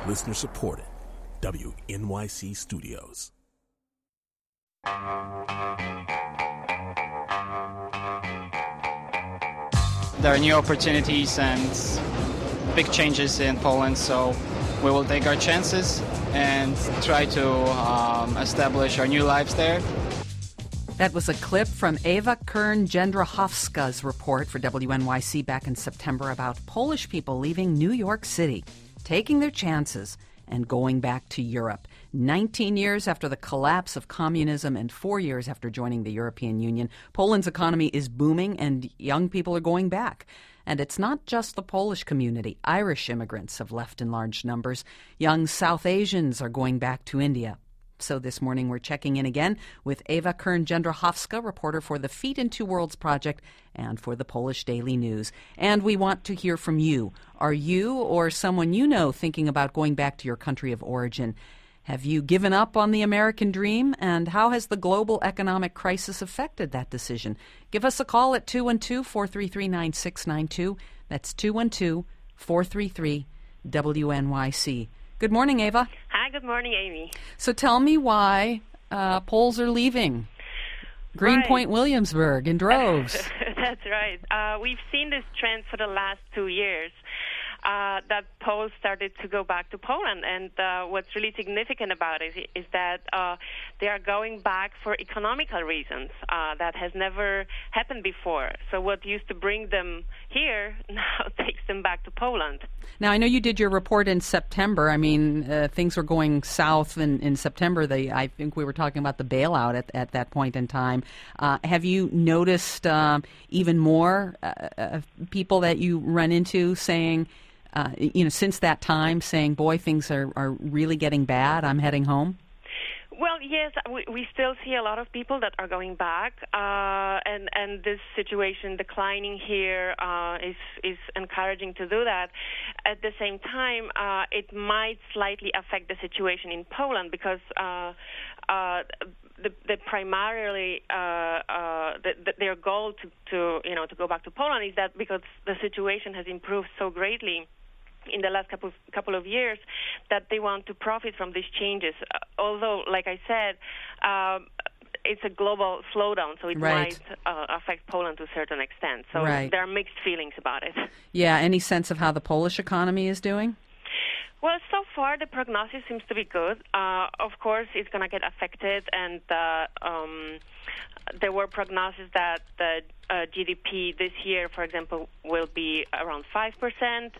Listener supported. WNYC Studios. There are new opportunities and big changes in Poland, so we will take our chances and try to establish our new lives there. That was a clip from Eva Kern-Jędrachowska's report for WNYC back in September about Polish people leaving New York City, taking their chances, and going back to Europe. 19 years after the collapse of communism and 4 years after joining the European Union, Poland's economy is booming and young people are going back. And it's not just the Polish community. Irish immigrants have left in large numbers. Young South Asians are going back to India. So this morning we're checking in again with Eva Kern-Jędrachowska, reporter for the Feet in Two Worlds Project and for the Polish Daily News. And we want to hear from you. Are you or someone you know thinking about going back to your country of origin? Have you given up on the American dream? And how has the global economic crisis affected that decision? Give us a call at 212-433-9692. That's 212-433-WNYC. Good morning, Eva. Hi, good morning, Amy. So tell me why Poles are leaving Greenpoint, Williamsburg in droves. That's right. We've seen this trend for the last 2 years. That Poles started to go back to Poland, and what's really significant about it is that they are going back for economical reasons. That has never happened before. So what used to bring them here now takes them back to Poland. Now, I know you did your report in September. I mean, things were going south in September. I think we were talking about the bailout at that point in time. Have you noticed even more people that you run into saying, since that time, saying, boy, things are really getting bad, I'm heading home? Well, yes, we still see a lot of people that are going back, and this situation declining here is encouraging to do that. At the same time, it might slightly affect the situation in Poland because primarily their goal to go back to Poland is that because the situation has improved so greatly in the last couple of years, that they want to profit from these changes. Although, like I said, it's a global slowdown, so it might affect Poland to a certain extent. So there are mixed feelings about it. Yeah, any sense of how the Polish economy is doing? Well, so far the prognosis seems to be good. Of course, it's going to get affected, and there were prognoses that the GDP this year, for example, will be around 5%,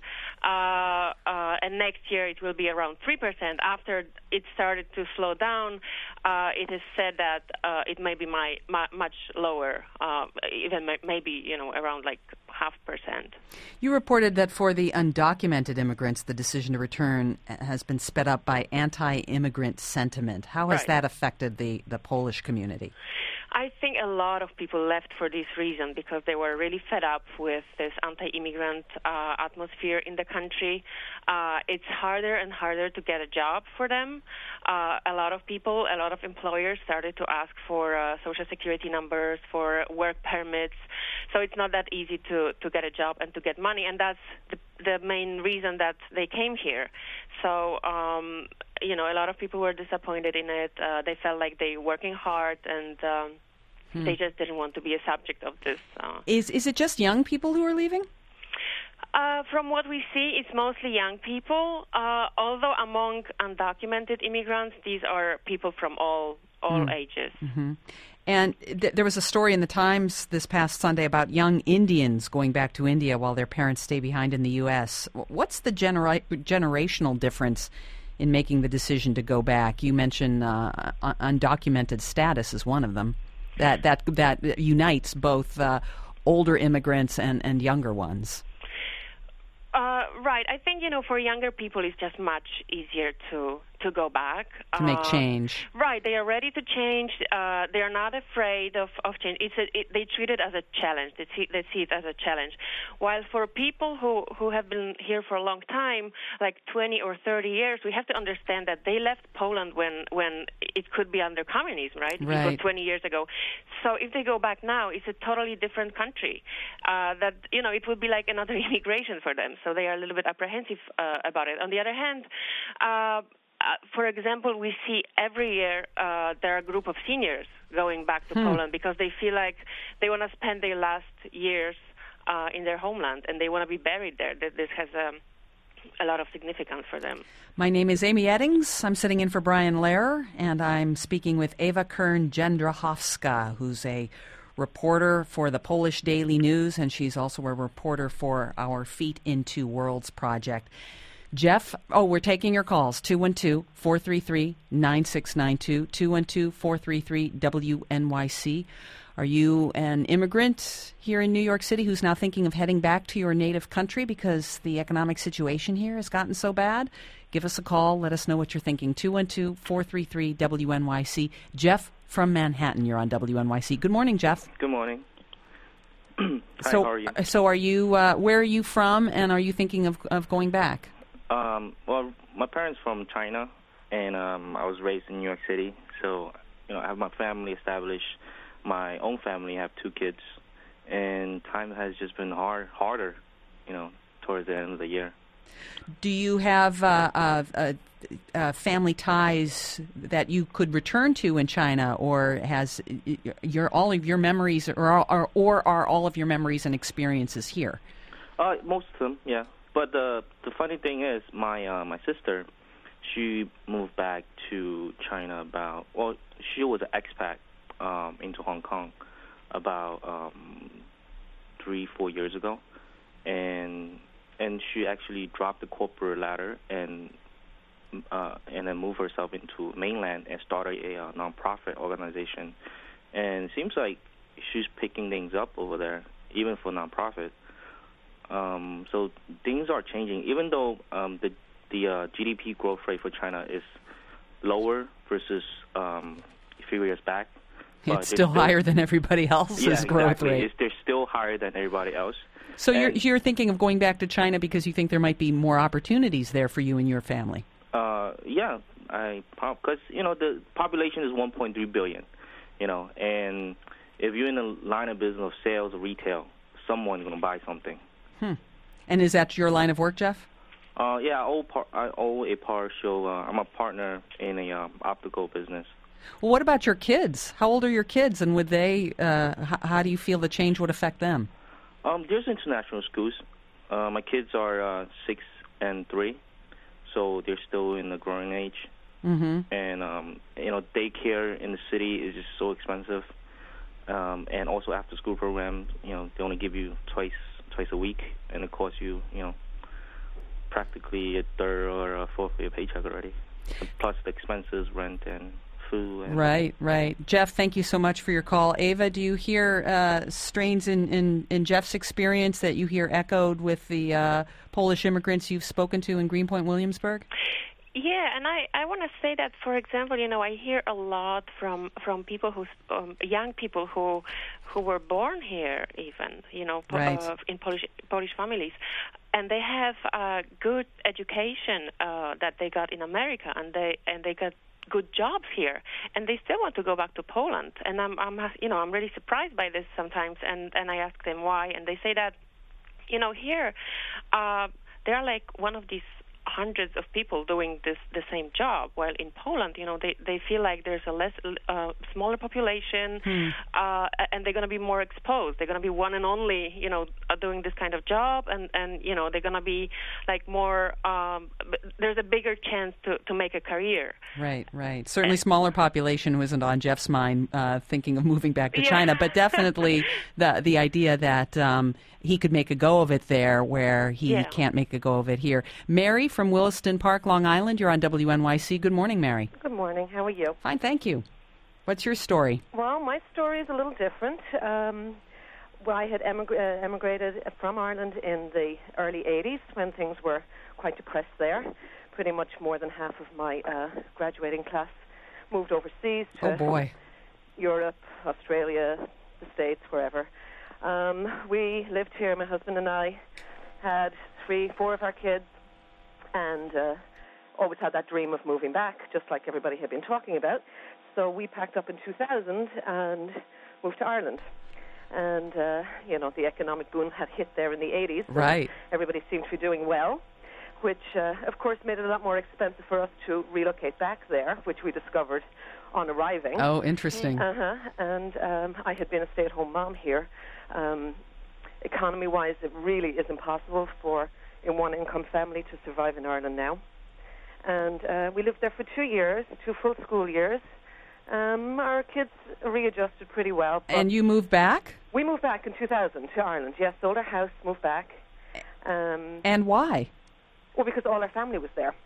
and next year it will be around 3%. After it started to slow down, it is said that it may be much lower, even maybe around like 0.5%. You reported that for the undocumented immigrants, the decision to return has been sped up by anti-immigrant sentiment. How has that affected the Polish community? I think a lot of people left for this reason because they were really fed up with this anti-immigrant atmosphere in the country. It's harder and harder to get a job for them. A lot of employers started to ask for social security numbers, for work permits. So it's not that easy to get a job and to get money, and that's the main reason that they came here. So, a lot of people were disappointed in it. They felt like they were working hard, and they just didn't want to be a subject of this. Is it just young people who are leaving? From what we see, it's mostly young people. Although among undocumented immigrants, these are people from all ages. Mm-hmm. And there was a story in the Times this past Sunday about young Indians going back to India while their parents stay behind in the U.S. What's the generational difference in making the decision to go back? You mentioned undocumented status is one of them. That unites both older immigrants and younger ones. Right. I think, for younger people, it's just much easier to to go back. To make change. Right. They are ready to change. They are not afraid of change. They treat it as a challenge. They see it as a challenge. While for people who have been here for a long time, like 20 or 30 years, we have to understand that they left Poland when it could be under communism, right? Right. It was 20 years ago. So if they go back now, it's a totally different country. That it would be like another immigration for them. So they are a little bit apprehensive about it. On the other hand, for example, we see every year there are a group of seniors going back to Poland because they feel like they want to spend their last years in their homeland and they want to be buried there. This has a lot of significance for them. My name is Amy Eddings. I'm sitting in for Brian Lehrer, and I'm speaking with Eva Kern-Jędrachowska, who's a reporter for the Polish Daily News, and she's also a reporter for our Feet into Worlds project. Jeff, we're taking your calls, 212-433-9692, 212-433-WNYC. Are you an immigrant here in New York City who's now thinking of heading back to your native country because the economic situation here has gotten so bad? Give us a call. Let us know what you're thinking. 212-433-WNYC. Jeff from Manhattan, you're on WNYC. Good morning, Jeff. Good morning. Hi, how are you? So are you, where are you from, and are you thinking of going back? Well, my parents from China, and I was raised in New York City. So, I have my family established. My own family, I have 2 kids, and time has just been harder, towards the end of the year. Do you have family ties that you could return to in China, or has all of your memories, or are all of your memories and experiences here? Most of them, yeah. But the funny thing is, my sister, she moved back to China she was an expat into Hong Kong about 3-4 years ago, and she actually dropped the corporate ladder and then moved herself into mainland and started a nonprofit organization. And it seems like she's picking things up over there, even for nonprofit. So things are changing, even though the GDP growth rate for China is lower versus a few years back. It's still higher than everybody else's growth rate. They're still higher than everybody else. So you're thinking of going back to China because you think there might be more opportunities there for you and your family? Yeah, because the population is 1.3 billion, and if you're in the line of business of sales or retail, someone's going to buy something. And is that your line of work, Jeff? Yeah, I owe a partial. I'm a partner in a optical business. Well, what about your kids? How old are your kids, and would they? How do you feel the change would affect them? There's international schools. My kids are 6 and 3, so they're still in the growing age. Mm-hmm. And daycare in the city is just so expensive. And also after-school programs, they only give you twice a week, and it costs you, practically a third or a fourth of your paycheck already. Plus the expenses, rent, and food. And right. Jeff, thank you so much for your call. Ava, do you hear strains in Jeff's experience that you hear echoed with the Polish immigrants you've spoken to in Greenpoint, Williamsburg? Yeah, and I want to say that, for example, I hear a lot from people young people who were born here, even in Polish families, and they have a good education that they got in America, and they got good jobs here, and they still want to go back to Poland. And I'm really surprised by this sometimes, and I ask them why, and they say that here they're like one of these hundreds of people doing the same job, while in Poland, they feel like there's a smaller population, and they're going to be more exposed. They're going to be one and only, doing this kind of job, and they're going to be like more. There's a bigger chance to make a career. Right. Certainly, smaller population wasn't on Jeff's mind, thinking of moving back to China, but definitely the idea that he could make a go of it there, where he can't make a go of it here. Mary from Williston Park, Long Island, you're on WNYC. Good morning, Mary. Good morning. How are you? Fine, thank you. What's your story? Well, my story is a little different. I had emigrated from Ireland in the early 80s when things were quite depressed there, pretty much more than half of my graduating class moved overseas to Europe, Australia, the States, wherever. We lived here, my husband and I, had 4 of our kids, and always had that dream of moving back, just like everybody had been talking about. So we packed up in 2000 and moved to Ireland. And, the economic boom had hit there in the 80s. Right. Everybody seemed to be doing well, which, of course, made it a lot more expensive for us to relocate back there, which we discovered on arriving. Oh, interesting. And I had been a stay-at-home mom here. Economy-wise, it really is impossible for a one-income family to survive in Ireland now. And we lived there for 2 years, 2 full school years. Our kids readjusted pretty well. And you moved back? We moved back in 2000 to Ireland. Yes, sold our house, moved back. And why? Well, because all our family was there.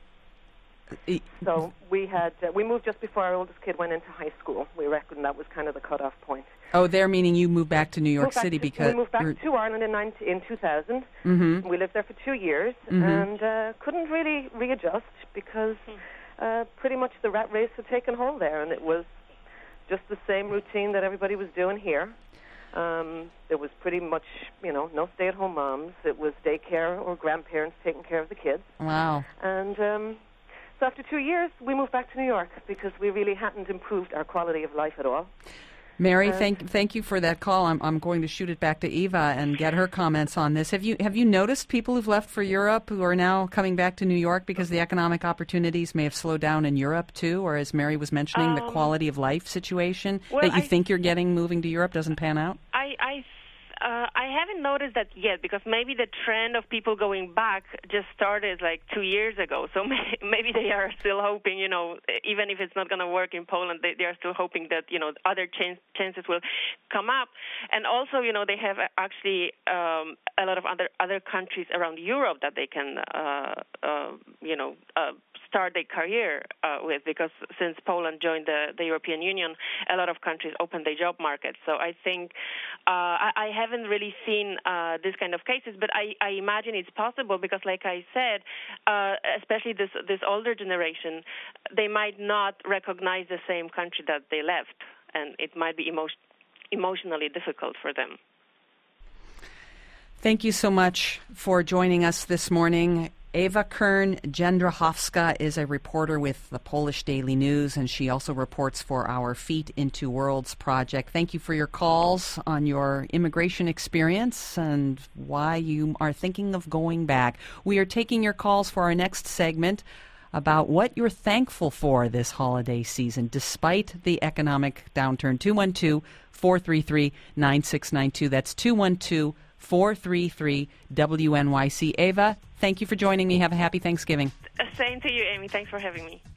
So we moved just before our oldest kid went into high school. We reckoned that was kind of the cutoff point. Oh, there meaning you moved back to New York City because... We moved back to Ireland in 2000. Mm-hmm. We lived there for 2 years and couldn't really readjust because pretty much the rat race had taken hold there, and it was just the same routine that everybody was doing here. There was pretty much, no stay-at-home moms. It was daycare or grandparents taking care of the kids. Wow. And so after 2 years, we moved back to New York because we really hadn't improved our quality of life at all. Mary, thank you for that call. I'm going to shoot it back to Eva and get her comments on this. Have you noticed people who've left for Europe who are now coming back to New York because the economic opportunities may have slowed down in Europe too, or as Mary was mentioning, the quality of life situation that you think you're getting moving to Europe doesn't pan out? I haven't noticed that yet because maybe the trend of people going back just started like 2 years ago. So maybe they are still hoping, even if it's not going to work in Poland, they are still hoping that, other chances will come up. And also, they have actually a lot of other countries around Europe that they can, start their career with, because since Poland joined the European Union, a lot of countries opened their job market. So I think I haven't really seen this kind of cases, but I imagine it's possible because, like I said, especially this older generation, they might not recognize the same country that they left, and it might be emotionally difficult for them. Thank you so much for joining us this morning. Eva Kern-Jędrachowska is a reporter with the Polish Daily News, and she also reports for our Feet into Worlds project. Thank you for your calls on your immigration experience and why you are thinking of going back. We are taking your calls for our next segment about what you're thankful for this holiday season, despite the economic downturn. 212-433-9692. That's 212-433-WNYC. Eva, thank you for joining me. Have a happy Thanksgiving. Same to you, Amy. Thanks for having me.